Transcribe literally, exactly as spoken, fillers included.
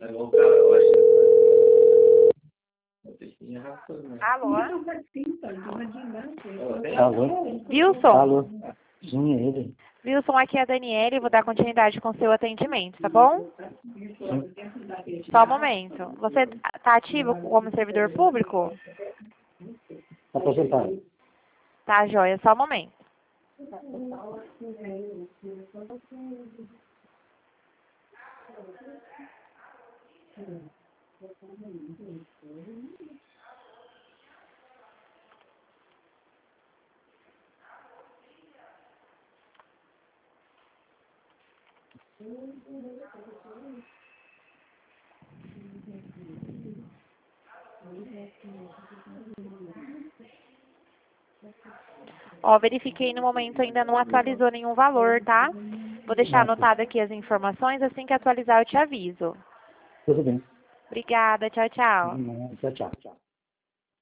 Alô? Alô? Wilson? Alô? Sim, é ele. Wilson, aqui é a Daniele, vou dar continuidade com o seu atendimento, tá bom? Sim. Só um momento. Você tá ativo como servidor público? Aposentado. Tá, joia, só um momento. Ó, verifiquei no momento ainda não atualizou nenhum valor, tá? Vou deixar Ah, tá. anotado aqui as informações, assim que atualizar eu te aviso. Tudo bem. Obrigada, tchau, tchau. Tchau, tchau. Tchau.